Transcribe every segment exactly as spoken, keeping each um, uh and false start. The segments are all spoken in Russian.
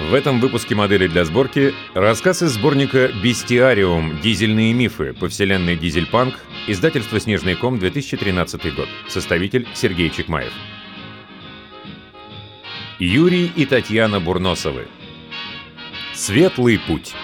В этом выпуске «Модели для сборки» рассказ из сборника «Бестиариум. Дизельные мифы по вселенной Дизельпанк», издательство «Снежный ком», две тысячи тринадцатый год. Составитель Сергей Чекмаев. Юрий и Татьяна Бурносовы. Светлый путь.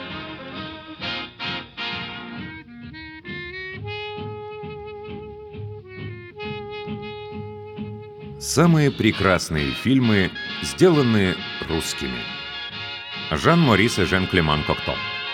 Самые прекрасные фильмы, сделанные русскими. Жан-Морис и Жан-Клеман Кокто.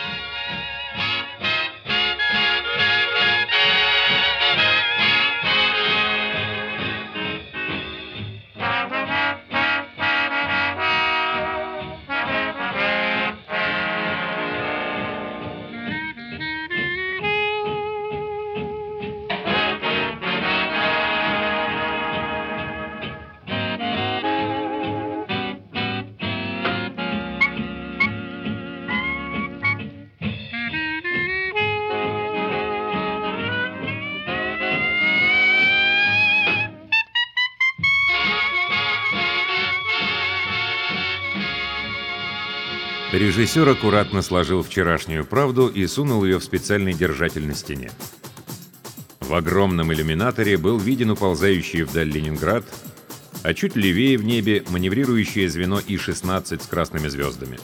Режиссер аккуратно сложил вчерашнюю правду и сунул ее в специальный держатель на стене. В огромном иллюминаторе был виден уползающий вдаль Ленинград, а чуть левее в небе маневрирующее звено И шестнадцать с красными звездами.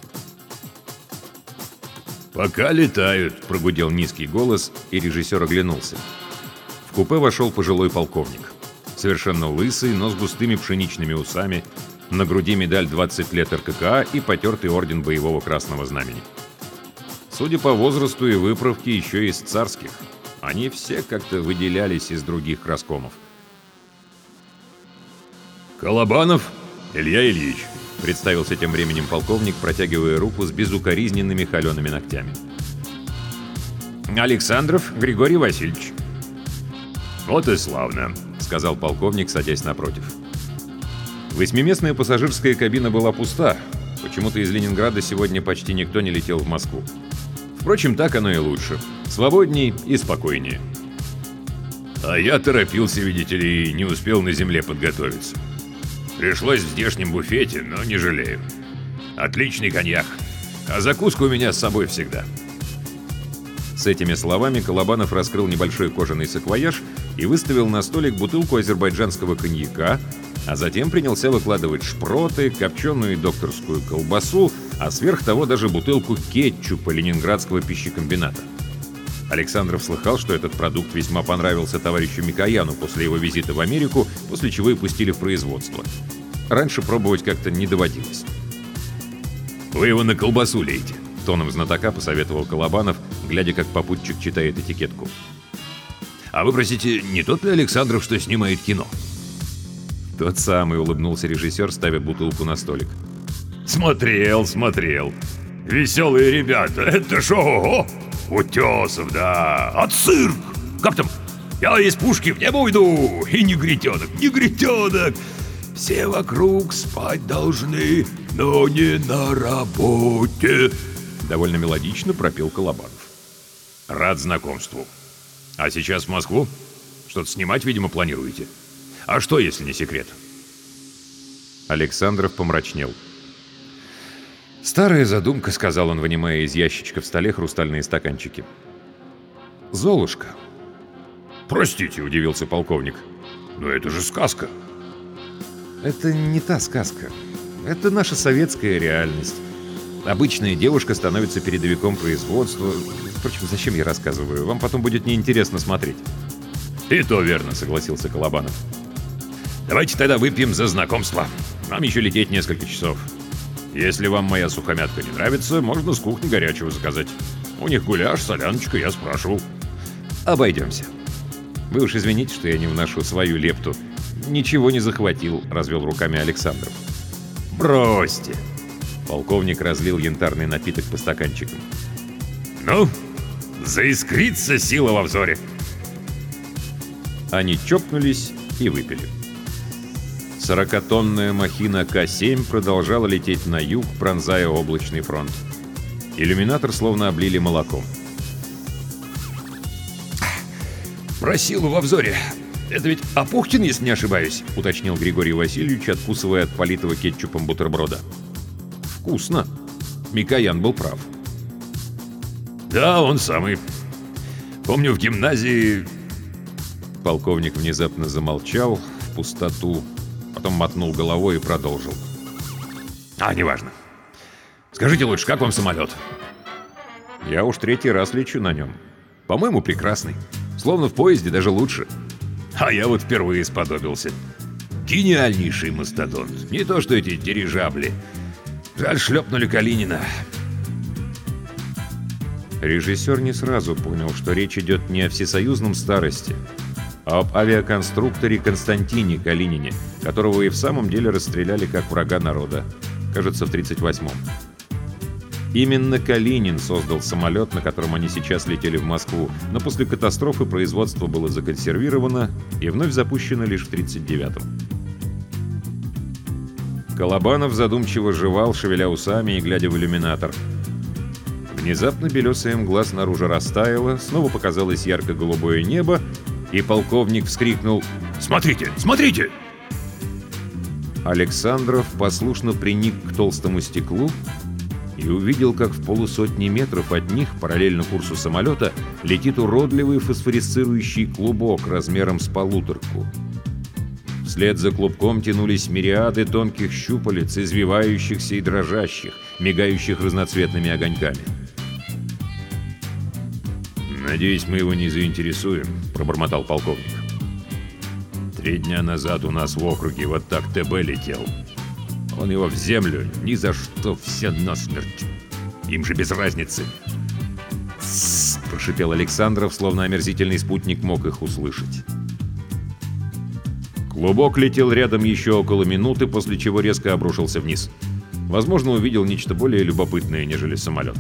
«Пока летают», — прогудел низкий голос, и режиссер оглянулся. В купе вошел пожилой полковник. Совершенно лысый, но с густыми пшеничными усами. На груди медаль двадцать лет эр ка ка а и потертый орден боевого красного знамени. Судя по возрасту и выправке, еще из царских. Они все как-то выделялись из других краскомов. «Колобанов Илья Ильич», — представился тем временем полковник, протягивая руку с безукоризненными холеными ногтями. «Александров Григорий Васильевич». «Вот и славно», — сказал полковник, садясь напротив. Восьмиместная пассажирская кабина была пуста. Почему-то из Ленинграда сегодня почти никто не летел в Москву. Впрочем, так оно и лучше. Свободней и спокойнее. А я торопился, видите ли, и не успел на земле подготовиться. Пришлось в здешнем буфете, но не жалею. Отличный коньяк. А закуска у меня с собой всегда. С этими словами Колобанов раскрыл небольшой кожаный саквояж и выставил на столик бутылку азербайджанского коньяка, а затем принялся выкладывать шпроты, копченую докторскую колбасу, а сверх того даже бутылку кетчупа ленинградского пищекомбината. Александров слыхал, что этот продукт весьма понравился товарищу Микояну после его визита в Америку, после чего и пустили в производство. Раньше пробовать как-то не доводилось. «Вы его на колбасу лейте», — тоном знатока посоветовал Колобанов, глядя, как попутчик читает этикетку. «А вы, простите, не тот ли Александров, что снимает кино?» «Тот самый», — улыбнулся режиссер, ставя бутылку на столик. «Смотрел, смотрел. Веселые ребята. Это шо? Утесов, да. А цирк? Как там? Я из пушки в небо уйду. И негритенок, негритенок. Все вокруг спать должны, но не на работе». Довольно мелодично пропел Колобанов. «Рад знакомству. А сейчас в Москву? Что-то снимать, видимо, планируете? А что, если не секрет?» Александров помрачнел. «Старая задумка», — сказал он, вынимая из ящичка в столе хрустальные стаканчики. «Золушка». «Простите», — удивился полковник. «Но это же сказка». «Это не та сказка. Это наша советская реальность. Обычная девушка становится передовиком производства. Впрочем, зачем я рассказываю? Вам потом будет неинтересно смотреть». «И то верно», — согласился Колобанов. «Давайте тогда выпьем за знакомство. Нам еще лететь несколько часов. Если вам моя сухомятка не нравится, можно с кухни горячего заказать. У них гуляш, соляночка, я спрашивал». «Обойдемся. Вы уж извините, что я не вношу свою лепту. Ничего не захватил», — развел руками Александров. «Бросьте». Полковник разлил янтарный напиток по стаканчикам. «Ну, заискрится сила во взоре». Они чокнулись и выпили. Сорокатонная махина Ка семь продолжала лететь на юг, пронзая облачный фронт. Иллюминатор словно облили молоком. «Про силу во взоре. Это ведь Апухтин, если не ошибаюсь», — уточнил Григорий Васильевич, откусывая от политого кетчупом бутерброда. Вкусно. Микоян был прав. Да, он самый. Помню, в гимназии... Полковник внезапно замолчал в пустоту, потом мотнул головой и продолжил. А, неважно. Скажите лучше, как вам самолет? Я уж третий раз лечу на нем. По-моему, прекрасный. Словно в поезде, даже лучше. А я вот впервые сподобился. Гениальнейший мастодонт. Не то что эти дирижабли. Жаль, шлепнули Калинина. Режиссер не сразу понял, что речь идет не о всесоюзном старости, а об авиаконструкторе Константине Калинине, которого и в самом деле расстреляли как врага народа, кажется, в тридцать восьмом. Именно Калинин создал самолет, на котором они сейчас летели в Москву, но после катастрофы производство было законсервировано и вновь запущено лишь в тридцать девятом. Колобанов задумчиво жевал, шевеля усами и глядя в иллюминатор. Внезапно белесая мгла снаружи растаяла, снова показалось ярко-голубое небо, и полковник вскрикнул: «Смотрите! Смотрите!» Александров послушно приник к толстому стеклу и увидел, как в полусотни метров от них, параллельно курсу самолета, летит уродливый фосфорисцирующий клубок размером с полуторку. Вслед за клубком тянулись мириады тонких щупалец, извивающихся и дрожащих, мигающих разноцветными огоньками. «Надеюсь, мы его не заинтересуем», — пробормотал полковник. «Три дня назад у нас в округе вот так ТБ летел. Он его в землю, ни за что, все насмерть. Им же без разницы». «Тссс», — прошипел Александров, словно омерзительный спутник мог их услышать. Клубок летел рядом еще около минуты, после чего резко обрушился вниз. Возможно, увидел нечто более любопытное, нежели самолет.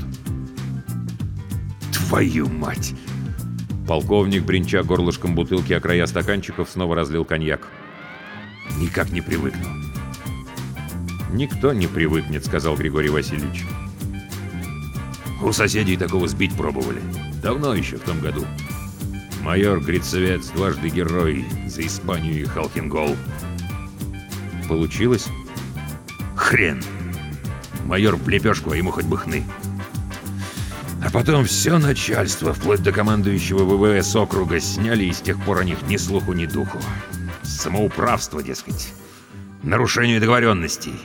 «Твою мать!» Полковник, бренча горлышком бутылки о края стаканчиков, снова разлил коньяк. «Никак не привыкну». «Никто не привыкнет», — сказал Григорий Васильевич. «У соседей такого сбить пробовали. Давно еще, в том году. Майор Грицевец, дважды герой, за Испанию и Халхингол». «Получилось?» «Хрен! Майор в лепешку, а ему хоть бы хны». А потом все начальство, вплоть до командующего ВВС округа, сняли, и с тех пор о них ни слуху, ни духу. Самоуправство, дескать. Нарушение договоренностей.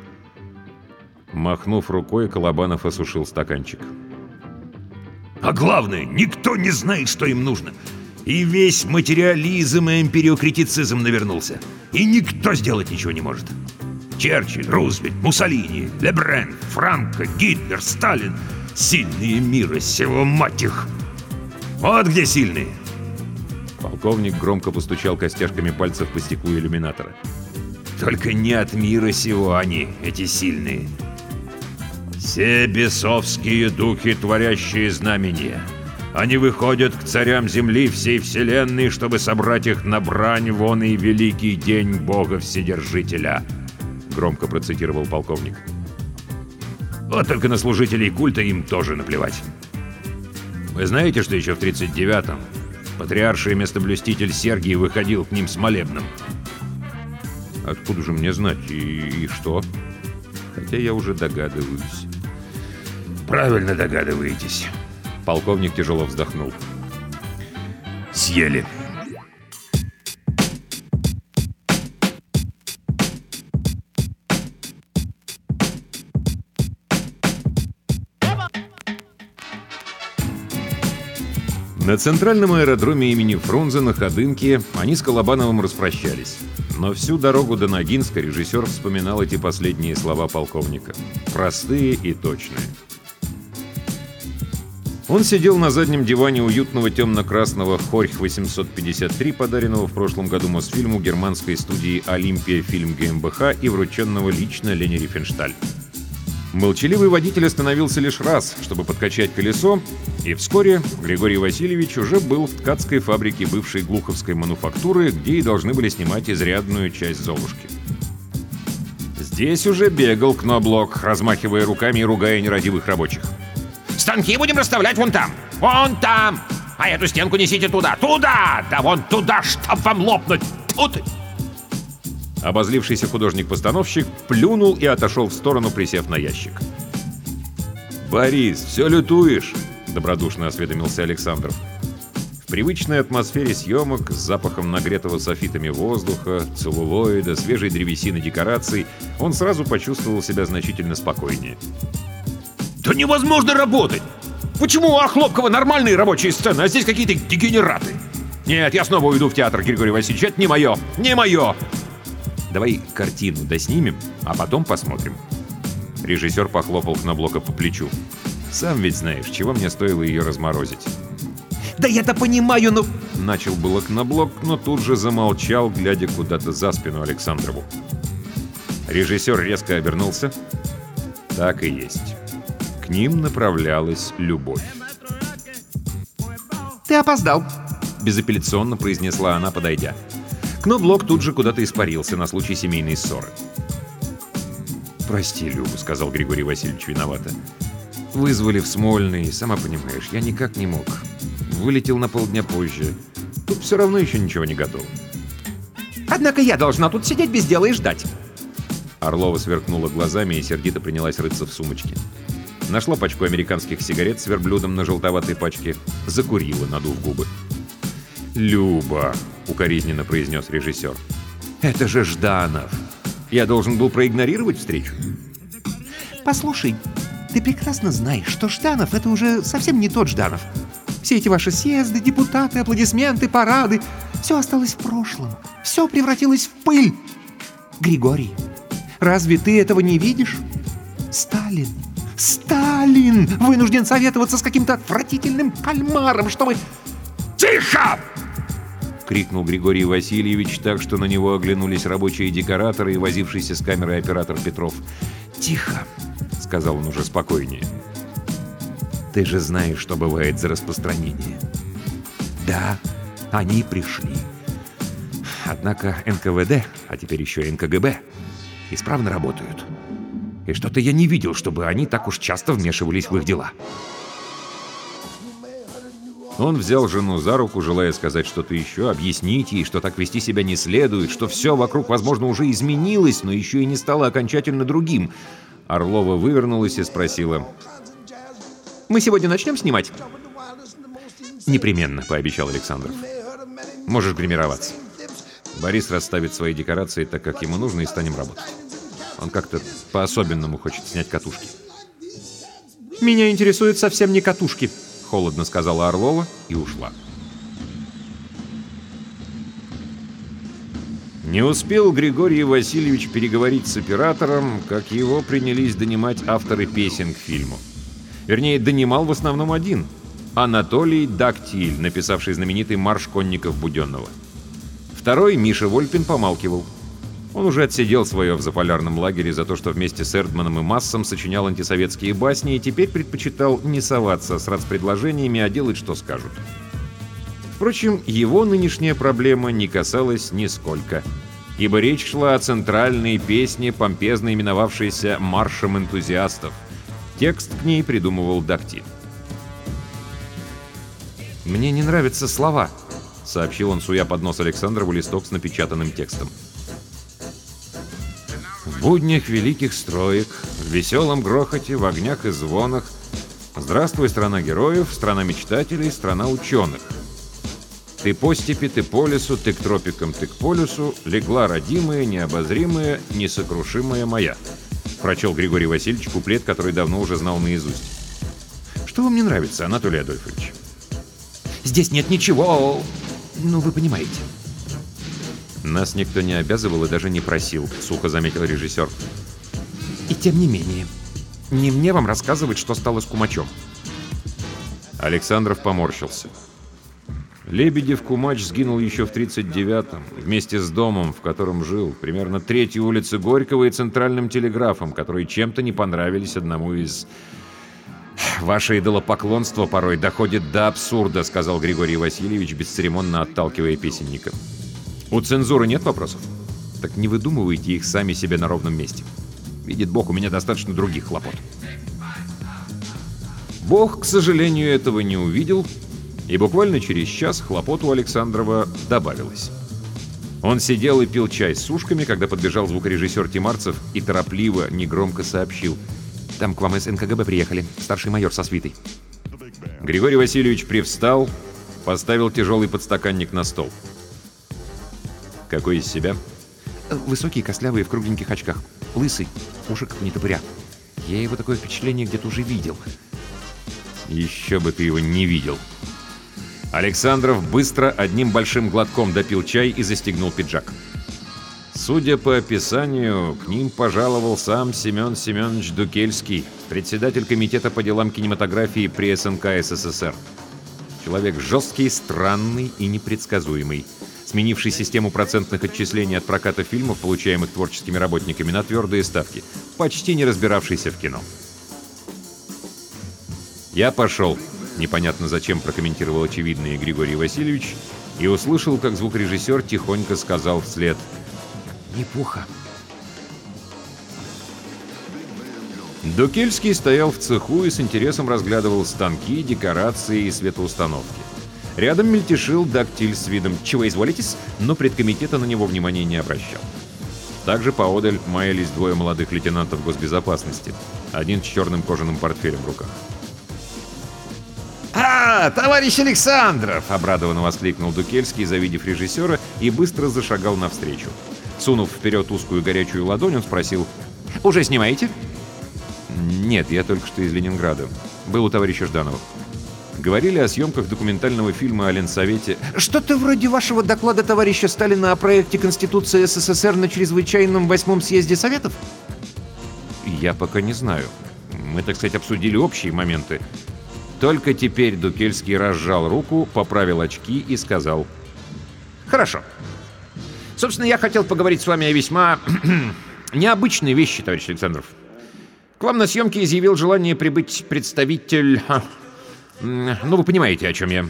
Махнув рукой, Колобанов осушил стаканчик. А главное, никто не знает, что им нужно. И весь материализм и эмпириокритицизм навернулся. И никто сделать ничего не может. Черчилль, Рузвельт, Муссолини, Лебрен, Франко, Гитлер, Сталин — сильные мира сего, мать их! Вот где сильные!» Полковник громко постучал костяшками пальцев по стеклу иллюминатора. «Только не от мира сего они, эти сильные. Все бесовские духи, творящие знамения. Они выходят к царям земли всей вселенной, чтобы собрать их на брань вон и великий день Бога Вседержителя», — громко процитировал полковник. «Вот только на служителей культа им тоже наплевать. Вы знаете, что еще в тридцать девятом патриарший местоблюститель Сергий выходил к ним с молебном?» «Откуда же мне знать? И, и что?» «Хотя я уже догадываюсь». «Правильно догадываетесь». Полковник тяжело вздохнул. «Съели». На центральном аэродроме имени Фрунзе на Ходынке они с Колобановым распрощались. Но всю дорогу до Ногинска режиссер вспоминал эти последние слова полковника. Простые и точные. Он сидел на заднем диване уютного темно-красного Хорьх восемьсот пятьдесят три, подаренного в прошлом году Мосфильму германской студии «Олимпия Фильм ГmbH» и врученного лично Лене Рифеншталь. Молчаливый водитель остановился лишь раз, чтобы подкачать колесо, и вскоре Григорий Васильевич уже был в ткацкой фабрике бывшей Глуховской мануфактуры, где и должны были снимать изрядную часть «Золушки». Здесь уже бегал Кноблок, размахивая руками и ругая нерадивых рабочих. «Станки будем расставлять вон там! Вон там! А эту стенку несите туда! Туда! Да вон туда, чтоб вам лопнуть! Тут!» Обозлившийся художник-постановщик плюнул и отошел в сторону, присев на ящик. «Борис, все лютуешь?» — добродушно осведомился Александров. В привычной атмосфере съемок с запахом нагретого софитами воздуха, целлулоида, свежей древесины декораций он сразу почувствовал себя значительно спокойнее. Да невозможно работать! Почему у Охлопкова нормальные рабочие сцены, а здесь какие-то дегенераты? Нет, я снова уйду в театр, Григорий Васильевич, это не мое, не мое! Давай картину доснимем, а потом посмотрим. Режиссер похлопал Кноблока по плечу. Сам ведь знаешь, чего мне стоило ее разморозить. Да я-то понимаю, но... Начал было Кноблок, но тут же замолчал, глядя куда-то за спину Александрову. Режиссер резко обернулся. Так и есть. К ним направлялась любовь. Ты опоздал, безапелляционно произнесла она, подойдя. Кноблок тут же куда-то испарился на случай семейной ссоры. «Прости, Люба», — сказал Григорий Васильевич виновато. «Вызвали в Смольный, сама понимаешь, я никак не мог. Вылетел на полдня позже. Тут все равно еще ничего не готово». «Однако я должна тут сидеть без дела и ждать». Орлова сверкнула глазами и сердито принялась рыться в сумочке. Нашла пачку американских сигарет с верблюдом на желтоватой пачке, закурила, надув губы. «Люба», — укоризненно произнес режиссер, — «это же Жданов. Я должен был проигнорировать встречу». «Послушай, ты прекрасно знаешь, что Жданов — это уже совсем не тот Жданов. Все эти ваши съезды, депутаты, аплодисменты, парады — все осталось в прошлом. Все превратилось в пыль. Григорий, разве ты этого не видишь? Сталин, Сталин вынужден советоваться с каким-то отвратительным кальмаром, чтобы...» «Тихо!» — крикнул Григорий Васильевич так, что на него оглянулись рабочие декораторы и возившийся с камерой оператор Петров. «Тихо!» — сказал он уже спокойнее. «Ты же знаешь, что бывает за распространение. Да, они пришли. Однако эн ка вэ дэ, а теперь еще эн ка гэ бэ, исправно работают. И что-то я не видел, чтобы они так уж часто вмешивались в их дела». Он взял жену за руку, желая сказать что-то еще, объяснить ей, что так вести себя не следует, что все вокруг, возможно, уже изменилось, но еще и не стало окончательно другим. Орлова вывернулась и спросила: «Мы сегодня начнем снимать?» «Непременно», — пообещал Александров. «Можешь гримироваться. Борис расставит свои декорации так, как ему нужно, и станем работать. Он как-то по-особенному хочет снять катушки». «Меня интересуют совсем не катушки», — холодно сказала Орлова и ушла. Не успел Григорий Васильевич переговорить с оператором, как его принялись донимать авторы песен к фильму. Вернее, донимал в основном один — Анатолий Дактиль, написавший знаменитый марш конников Буденного. Второй, Миша Вольпин, помалкивал. Он уже отсидел свое в заполярном лагере за то, что вместе с Эрдманом и Массом сочинял антисоветские басни, и теперь предпочитал не соваться с рацпредложениями, а делать, что скажут. Впрочем, его нынешняя проблема не касалась нисколько, ибо речь шла о центральной песне, помпезно именовавшейся «Маршем энтузиастов». Текст к ней придумывал Дактиль. «Мне не нравятся слова», — сообщил он, суя под нос Александрову листок с напечатанным текстом. В буднях великих строек, в веселом грохоте, в огнях и звонах, здравствуй, страна героев, страна мечтателей, страна ученых. Ты по степи, ты по лесу, ты к тропикам, ты к полюсу, легла родимая, необозримая, несокрушимая моя. Прочел Григорий Васильевич куплет, который давно уже знал наизусть. Что вам не нравится, Анатолий Адольфович? «Здесь нет ничего, ну вы понимаете». «Нас никто не обязывал и даже не просил», — сухо заметил режиссер. «И тем не менее, не мне вам рассказывать, что стало с Кумачом». Александров поморщился. Лебедев-Кумач сгинул еще в тридцать девятом, вместе с домом, в котором жил, примерно третьей улицы Горького и центральным телеграфом, которые чем-то не понравились одному из... «Ваше идолопоклонство порой доходит до абсурда», — сказал Григорий Васильевич, бесцеремонно отталкивая песенника. «У цензуры нет вопросов? Так не выдумывайте их сами себе на ровном месте. Видит Бог, у меня достаточно других хлопот». Бог, к сожалению, этого не увидел, и буквально через час хлопот у Александрова добавилось. Он сидел и пил чай с сушками, когда подбежал звукорежиссер Тимарцев и торопливо, негромко сообщил: «Там к вам из эн ка гэ бэ приехали, старший майор со свитой». Григорий Васильевич привстал, поставил тяжелый подстаканник на стол. «Какой из себя?» Высокий, костлявый, в кругленьких очках. Лысый, уши как нетопыря. Я его такое впечатление где-то уже видел». «Еще бы ты его не видел». Александров быстро одним большим глотком допил чай и застегнул пиджак. Судя по описанию, к ним пожаловал сам Семен Семенович Дукельский, председатель комитета по делам кинематографии при эс эн ка эс эс эс эр. Человек жесткий, странный и непредсказуемый, сменивший систему процентных отчислений от проката фильмов, получаемых творческими работниками, на твердые ставки, почти не разбиравшийся в кино. «Я пошел», — непонятно зачем прокомментировал очевидное Григорий Васильевич, и услышал, как звукорежиссер тихонько сказал вслед: «Неплохо». Дукельский стоял в цеху и с интересом разглядывал станки, декорации и светоустановки. Рядом мельтешил дактиль с видом «чего изволитесь?», но предкомитета на него внимания не обращал. Также поодаль маялись двое молодых лейтенантов госбезопасности, один с черным кожаным портфелем в руках. «А, товарищ Александров!» — обрадованно воскликнул Дукельский, завидев режиссера, и быстро зашагал навстречу. Сунув вперед узкую горячую ладонь, он спросил: «Уже снимаете?» «Нет, я только что из Ленинграда. Был у товарища Жданова. Говорили о съемках документального фильма о Ленсовете». «Что-то вроде вашего доклада товарища Сталина о проекте Конституции эс эс эс эр на чрезвычайном восьмом съезде Советов?» «Я пока не знаю. Мы, так сказать, обсудили общие моменты». Только теперь Дукельский разжал руку, поправил очки и сказал: «Хорошо. Собственно, я хотел поговорить с вами о весьма необычной вещи, товарищ Александров. К вам на съемке изъявил желание прибыть представитель... Ну, вы понимаете, о чем я».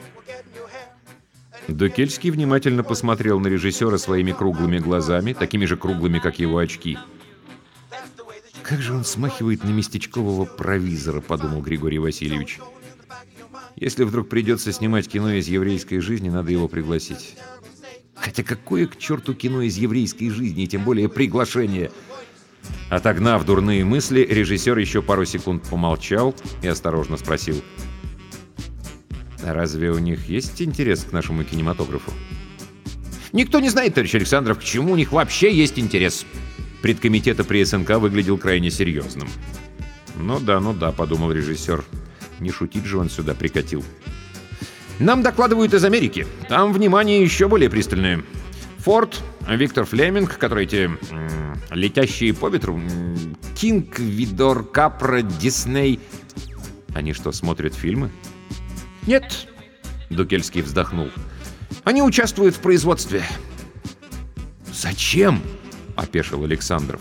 Дукельский внимательно посмотрел на режиссера своими круглыми глазами, такими же круглыми, как его очки. «Как же он смахивает на местечкового провизора», — подумал Григорий Васильевич. «Если вдруг придется снимать кино из еврейской жизни, надо его пригласить. Хотя какое к черту кино из еврейской жизни, и тем более приглашение?» Отогнав дурные мысли, режиссер еще пару секунд помолчал и осторожно спросил: «А разве у них есть интерес к нашему кинематографу?» «Никто не знает, товарищ Александров, к чему у них вообще есть интерес». Предкомитета при эс эн ка выглядел крайне серьезным. «Ну да, ну да», — подумал режиссер. «Не шутить же он сюда прикатил». «Нам докладывают из Америки. Там внимание еще более пристальное. Форд, Виктор Флеминг, которые эти м- летящие по ветру, м- Кинг, Видор, Капра, Дисней». «Они что, смотрят фильмы?» «Нет», — Дукельский вздохнул. «Они участвуют в производстве». «Зачем?» — опешил Александров.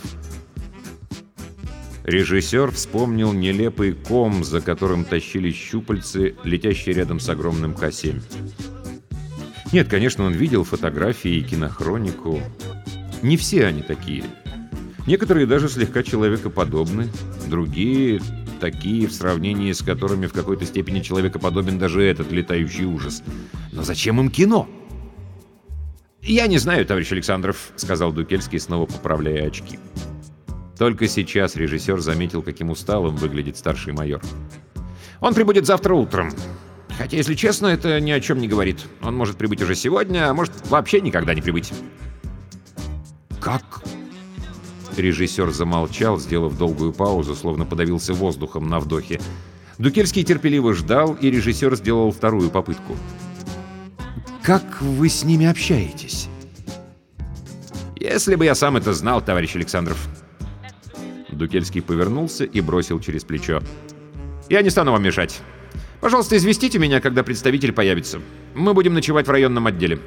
Режиссер вспомнил нелепый ком, за которым тащились щупальцы, летящие рядом с огромным ка семь. Нет, конечно, он видел фотографии и кинохронику. Не все они такие. Некоторые даже слегка человекоподобны, другие такие, в сравнении с которыми в какой-то степени человекоподобен даже этот летающий ужас. Но зачем им кино? «Я не знаю, товарищ Александров», — сказал Дукельский, снова поправляя очки. Только сейчас режиссер заметил, каким усталым выглядит старший майор. «Он прибудет завтра утром. Хотя, если честно, это ни о чем не говорит. Он может прибыть уже сегодня, а может вообще никогда не прибыть». «Как?» Режиссер замолчал, сделав долгую паузу, словно подавился воздухом на вдохе. Дукельский терпеливо ждал, и режиссер сделал вторую попытку. «Как вы с ними общаетесь?» «Если бы я сам это знал, товарищ Александров». Дукельский повернулся и бросил через плечо: «Я не стану вам мешать. Пожалуйста, известите меня, когда представитель появится. Мы будем ночевать в районном отделе».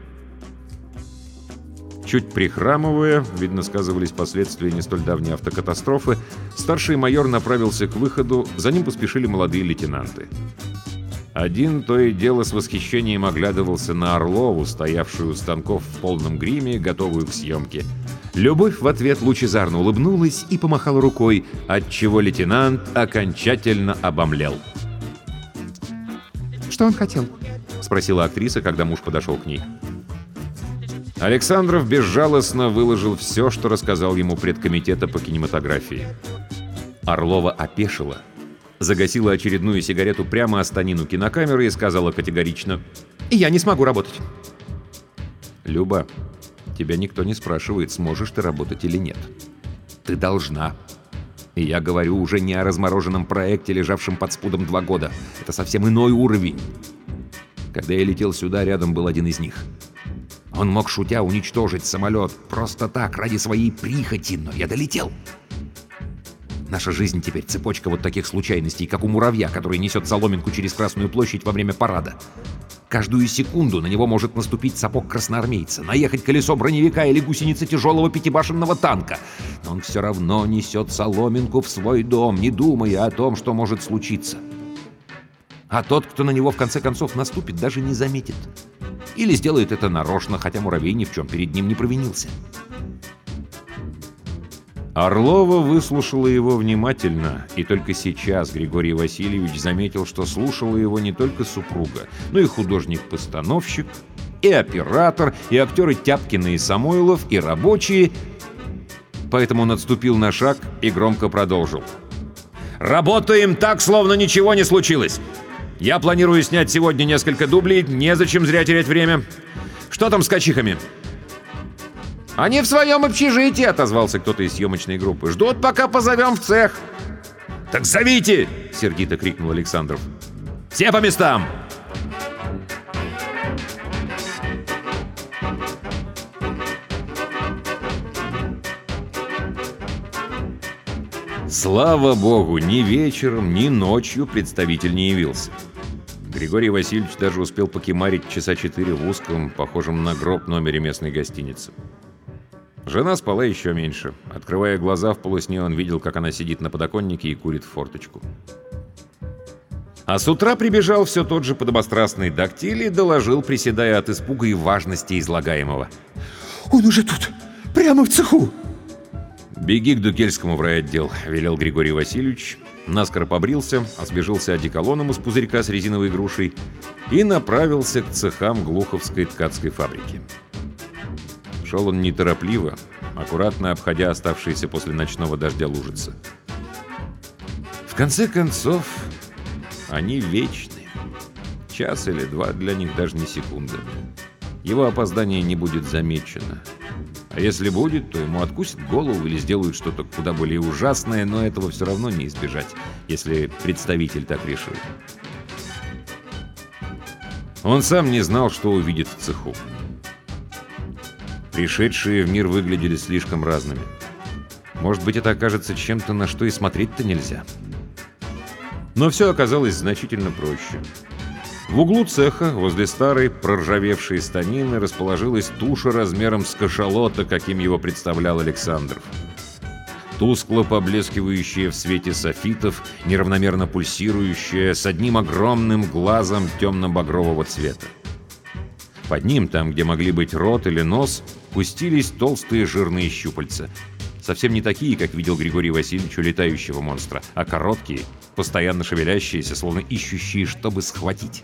Чуть прихрамывая, видно, сказывались последствия не столь давней автокатастрофы, старший майор направился к выходу, за ним поспешили молодые лейтенанты. Один то и дело с восхищением оглядывался на Орлову, стоявшую у станков в полном гриме, готовую к съемке. Любовь в ответ лучезарно улыбнулась и помахала рукой, отчего лейтенант окончательно обомлел. «Что он хотел?» — спросила актриса, когда муж подошел к ней. Александров безжалостно выложил все, что рассказал ему предкомитета по кинематографии. Орлова опешила, загасила очередную сигарету прямо о станину кинокамеры и сказала категорично: «Я не смогу работать». «Люба, тебя никто не спрашивает, сможешь ты работать или нет. Ты должна. И я говорю уже не о размороженном проекте, лежавшем под спудом два года. Это совсем иной уровень. Когда я летел сюда, рядом был один из них. Он мог, шутя, уничтожить самолет просто так, ради своей прихоти, но я долетел. Наша жизнь теперь цепочка вот таких случайностей, как у муравья, который несет соломинку через Красную площадь во время парада. Каждую секунду на него может наступить сапог красноармейца, наехать колесо броневика или гусеница тяжелого пятибашенного танка. Но он все равно несет соломинку в свой дом, не думая о том, что может случиться. А тот, кто на него в конце концов наступит, даже не заметит. Или сделает это нарочно, хотя муравей ни в чем перед ним не провинился. Орлова выслушала его внимательно, и только сейчас Григорий Васильевич заметил, что слушала его не только супруга, но и художник-постановщик, и оператор, и актеры Тяпкина и Самойлов, и рабочие. Поэтому он отступил на шаг и громко продолжил. «Работаем так, словно ничего не случилось. Я планирую снять сегодня несколько дублей, незачем зря терять время. Что там с качихами?» «Они в своем общежитии», — отозвался кто-то из съемочной группы. «Ждут, пока позовем в цех». «Так зовите!» — сердито крикнул Александров. «Все по местам!» Слава богу, ни вечером, ни ночью представитель не явился. Григорий Васильевич даже успел покемарить часа четыре в узком, похожем на гроб номере местной гостиницы. Жена спала еще меньше. Открывая глаза в полусне, он видел, как она сидит на подоконнике и курит в форточку. А с утра прибежал все тот же подобострастный дактиль и доложил, приседая от испуга и важности излагаемого. «Он уже тут! Прямо в цеху!» «Беги к Дукельскому в райотдел», — велел Григорий Васильевич. Наскоро побрился, освежился одеколоном из пузырька с резиновой грушей и направился к цехам Глуховской ткацкой фабрики. Шел он неторопливо, аккуратно обходя оставшиеся после ночного дождя лужицы. В конце концов, они вечны. Час или два для них даже не секунда. Его опоздание не будет замечено. А если будет, то ему откусят голову или сделают что-то куда более ужасное, но этого все равно не избежать, если представитель так решил. Он сам не знал, что увидит в цеху. Пришедшие в мир выглядели слишком разными. Может быть, это окажется чем-то, на что и смотреть-то нельзя. Но все оказалось значительно проще. В углу цеха, возле старой проржавевшей станины, расположилась туша размером с кашалота, каким его представлял Александров. Тускло поблескивающая в свете софитов, неравномерно пульсирующая, с одним огромным глазом темно-багрового цвета. Под ним, там, где могли быть рот или нос, пустились толстые жирные щупальца. Совсем не такие, как видел Григорий Васильевич у летающего монстра, а короткие, постоянно шевелящиеся, словно ищущие, чтобы схватить.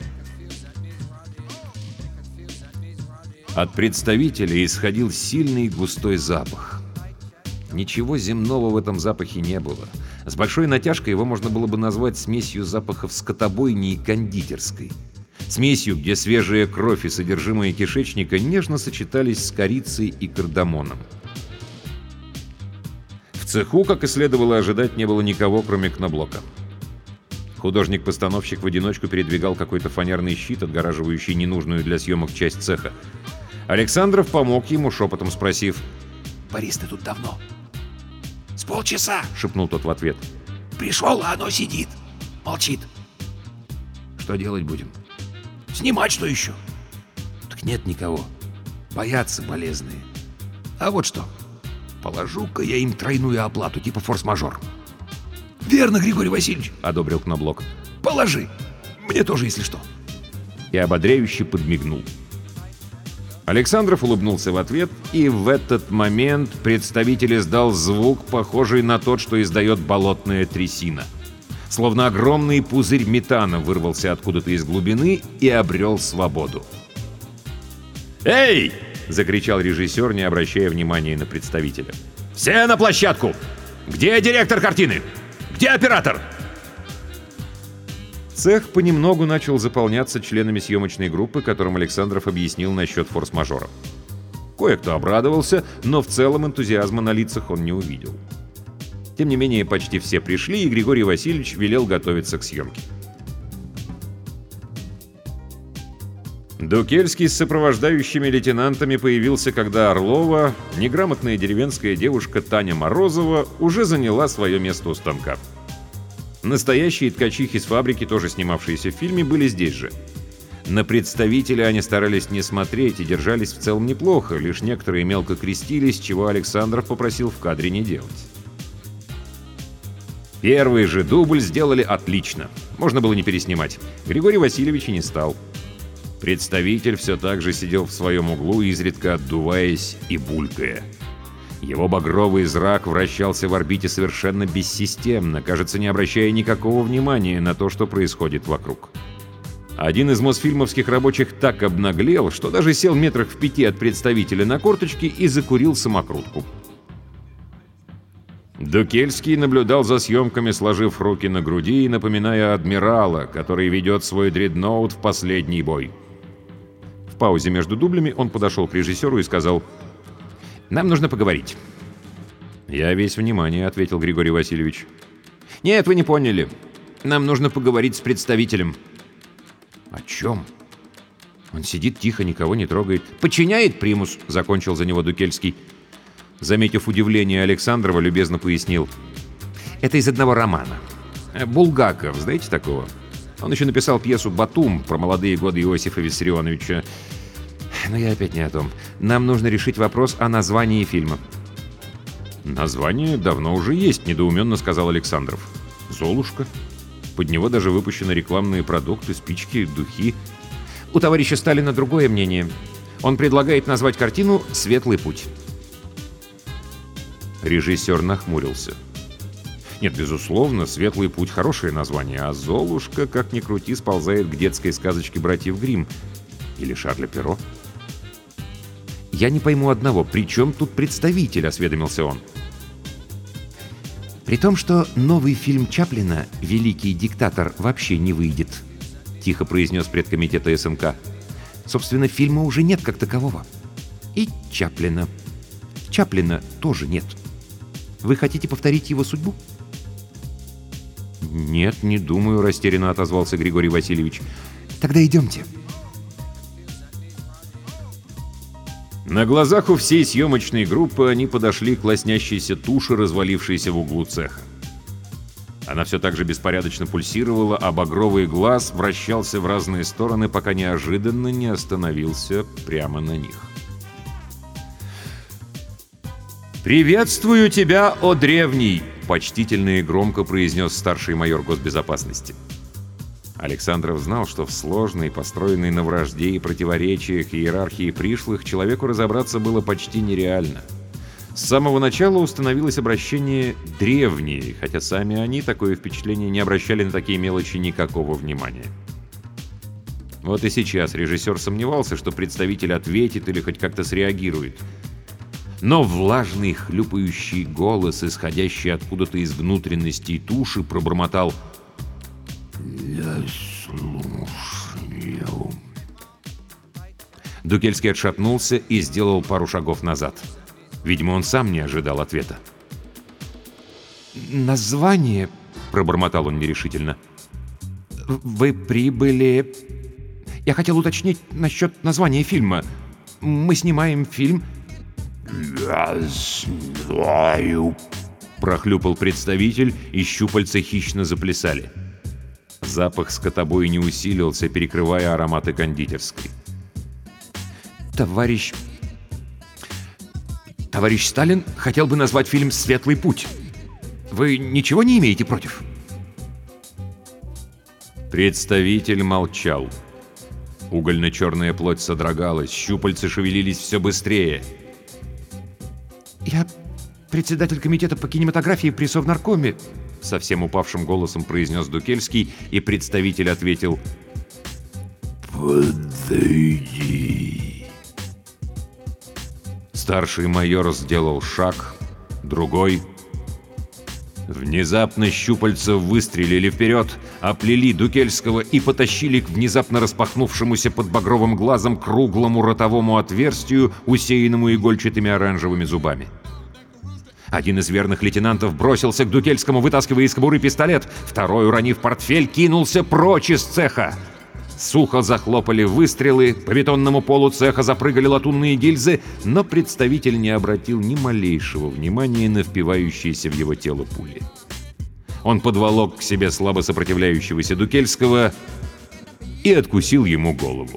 От представителя исходил сильный густой запах. Ничего земного в этом запахе не было. С большой натяжкой его можно было бы назвать смесью запахов скотобойни и кондитерской. Смесью, где свежая кровь и содержимое кишечника нежно сочетались с корицей и кардамоном. В цеху, как и следовало ожидать, не было никого, кроме Кноблока. Художник-постановщик в одиночку передвигал какой-то фанерный щит, отгораживающий ненужную для съемок часть цеха. Александров помог ему, шепотом спросив: «Борис, ты тут давно?» «С полчаса», — шепнул тот в ответ. «Пришел, а оно сидит. Молчит». «Что делать будем?» «Снимать что еще?» «Так нет никого. Боятся болезные». «А вот что. Положу-ка я им тройную оплату, типа форс-мажор». «Верно, Григорий Васильевич», — одобрил Кноблок. «Положи. Мне тоже, если что». И ободряюще подмигнул. Александров улыбнулся в ответ, и в этот момент представитель издал звук, похожий на тот, что издает болотная трясина. Словно огромный пузырь метана вырвался откуда-то из глубины и обрел свободу. «Эй, — закричал режиссер, не обращая внимания на представителя. «Все на площадку! Где директор картины? Где оператор?» Цех понемногу начал заполняться членами съемочной группы, которым Александров объяснил насчет форс-мажора. Кое-кто обрадовался, но в целом энтузиазма на лицах он не увидел. Тем не менее, почти все пришли, и Григорий Васильевич велел готовиться к съемке. Дукельский с сопровождающими лейтенантами появился, когда Орлова, неграмотная деревенская девушка Таня Морозова, уже заняла свое место у станка. Настоящие ткачихи с фабрики, тоже снимавшиеся в фильме, были здесь же. На представителя они старались не смотреть и держались в целом неплохо, лишь некоторые мелко крестились, чего Александров попросил в кадре не делать. Первый же дубль сделали отлично. Можно было не переснимать. Григорий Васильевич и не стал. Представитель все так же сидел в своем углу, изредка отдуваясь и булькая. Его багровый зрак вращался в орбите совершенно бессистемно, кажется, не обращая никакого внимания на то, что происходит вокруг. Один из мосфильмовских рабочих так обнаглел, что даже сел метрах в пяти от представителя на корточки и закурил самокрутку. Дукельский наблюдал за съемками, сложив руки на груди и напоминая адмирала, который ведет свой дредноут в последний бой. В паузе между дублями он подошел к режиссеру и сказал: «Нам нужно поговорить». «Я весь внимание», — ответил Григорий Васильевич. «Нет, вы не поняли. Нам нужно поговорить с представителем». «О чем?» «Он сидит тихо, никого не трогает». «Подчиняет примус», — закончил за него Дукельский. Заметив удивление Александрова, любезно пояснил: «Это из одного романа. Булгаков, знаете такого? Он еще написал пьесу «Батум» про молодые годы Иосифа Виссарионовича. Но я опять не о том. Нам нужно решить вопрос о названии фильма». «Название давно уже есть», — недоуменно сказал Александров. «Золушка. Под него даже выпущены рекламные продукты, спички, духи». «У товарища Сталина другое мнение. Он предлагает назвать картину «Светлый путь». Режиссер нахмурился. Нет, безусловно, «Светлый путь» — хорошее название, а «Золушка», как ни крути, сползает к детской сказочке братьев Гримм или Шарля Перро. «Я не пойму одного, при чем тут представитель?» — осведомился он. «При том, что новый фильм Чаплина «Великий диктатор» вообще не выйдет», — тихо произнес предкомитета СНК. «Собственно, фильма уже нет как такового. И Чаплина. Чаплина тоже нет. Вы хотите повторить его судьбу?» «Нет, не думаю», — растерянно отозвался Григорий Васильевич. «Тогда идемте». На глазах у всей съемочной группы они подошли к лоснящейся туше, развалившейся в углу цеха. Она все так же беспорядочно пульсировала, а багровый глаз вращался в разные стороны, пока неожиданно не остановился прямо на них. «Приветствую тебя, о древний!» — почтительно и громко произнес старший майор госбезопасности. Александров знал, что в сложной, построенной на вражде и противоречиях иерархии пришлых человеку разобраться было почти нереально. С самого начала установилось обращение «древние», хотя сами они, такое впечатление, не обращали на такие мелочи никакого внимания. Вот и сейчас режиссер сомневался, что представитель ответит или хоть как-то среагирует. Но влажный хлюпающий голос, исходящий откуда-то из внутренностей туши, пробормотал: «Я слушаю». Дукельский отшатнулся и сделал пару шагов назад. Видимо, он сам не ожидал ответа. «Название», — пробормотал он нерешительно. «Вы прибыли...» «Я хотел уточнить насчет названия фильма. Мы снимаем фильм...» «Я знаю», — прохлюпал представитель, и щупальца хищно заплясали. Запах скотобоя не усилился, перекрывая ароматы кондитерской. «Товарищ... Товарищ Сталин хотел бы назвать фильм «Светлый путь». Вы ничего не имеете против?» Представитель молчал. Угольно-черная плоть содрогалась, щупальца шевелились все быстрее. «Я председатель комитета по кинематографии при Совнаркоме», — совсем упавшим голосом произнес Дукельский, и представитель ответил: «Подойди». Старший майор сделал шаг, другой. Внезапно щупальца выстрелили вперед, оплели Дукельского и потащили к внезапно распахнувшемуся под багровым глазом круглому ротовому отверстию, усеянному игольчатыми оранжевыми зубами. Один из верных лейтенантов бросился к Дукельскому, вытаскивая из кобуры пистолет, второй, уронив портфель, кинулся прочь из цеха. Сухо захлопали выстрелы, по бетонному полу цеха запрыгали латунные гильзы, но представитель не обратил ни малейшего внимания на впивающиеся в его тело пули. Он подволок к себе слабо сопротивляющегося Дукельского и откусил ему голову.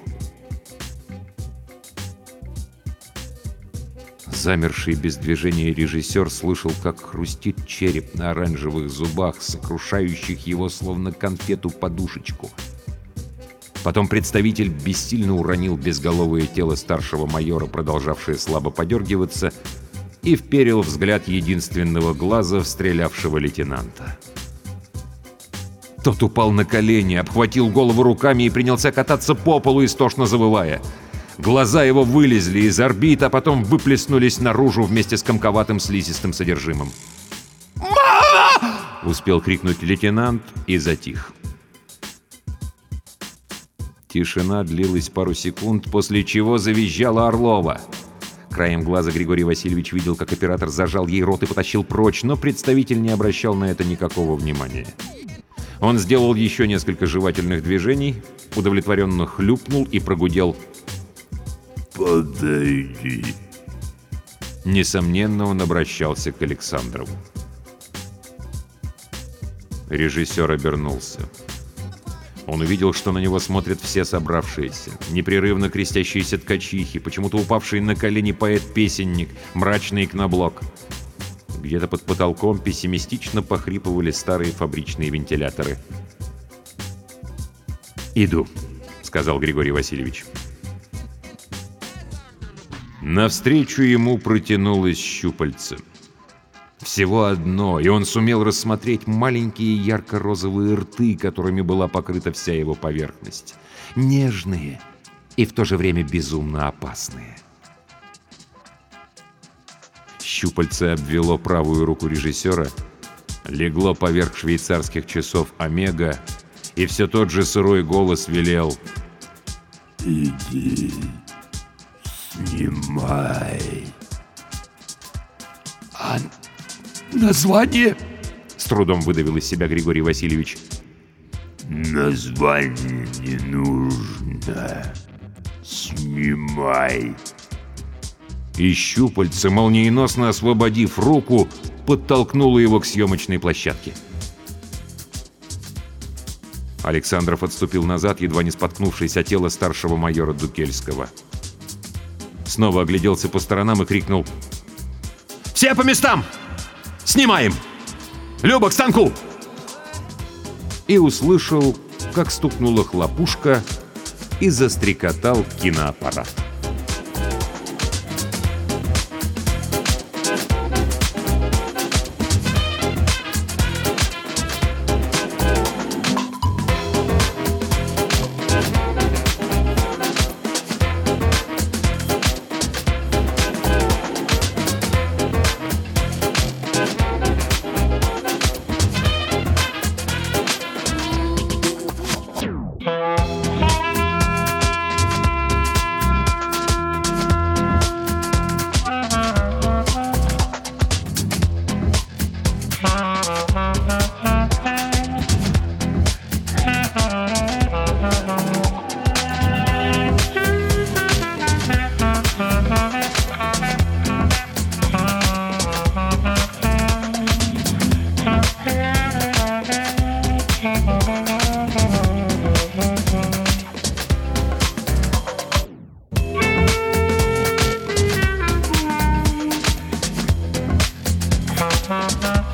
Замерший без движения режиссер слышал, как хрустит череп на оранжевых зубах, сокрушающих его словно конфету подушечку. Потом представитель бессильно уронил безголовое тело старшего майора, продолжавшее слабо подергиваться, и вперил взгляд единственного глаза в стрелявшего лейтенанта. Тот упал на колени, обхватил голову руками и принялся кататься по полу, истошно завывая. Глаза его вылезли из орбит, а потом выплеснулись наружу вместе с комковатым слизистым содержимым. «Мама!» — успел крикнуть лейтенант и затих. Тишина длилась пару секунд, после чего завизжала Орлова. Краем глаза Григорий Васильевич видел, как оператор зажал ей рот и потащил прочь, но представитель не обращал на это никакого внимания. Он сделал еще несколько жевательных движений, удовлетворенно хлюпнул и прогудел: «Подойди». Несомненно, он обращался к Александрову. Режиссер обернулся. Он увидел, что на него смотрят все собравшиеся, непрерывно крестящиеся ткачихи, почему-то упавший на колени поэт-песенник, мрачный икноблок. Где-то под потолком пессимистично похрипывали старые фабричные вентиляторы. «Иду», — сказал Григорий Васильевич. Навстречу ему протянулось щупальце. Всего одно, и он сумел рассмотреть маленькие ярко-розовые рты, которыми была покрыта вся его поверхность. Нежные и в то же время безумно опасные. Щупальце обвело правую руку режиссера, легло поверх швейцарских часов «Омега», и все тот же сырой голос велел: «Иди, снимай». «А название?» — с трудом выдавил из себя Григорий Васильевич. «Название не нужно. Снимай». И щупальце, молниеносно освободив руку, подтолкнуло его к съемочной площадке. Александров отступил назад, едва не споткнувшись о тело старшего майора Дукельского. Снова огляделся по сторонам и крикнул: «Все по местам! Снимаем! Люба, к станку!» И услышал, как стукнула хлопушка и застрекотал киноаппарат. Thank you.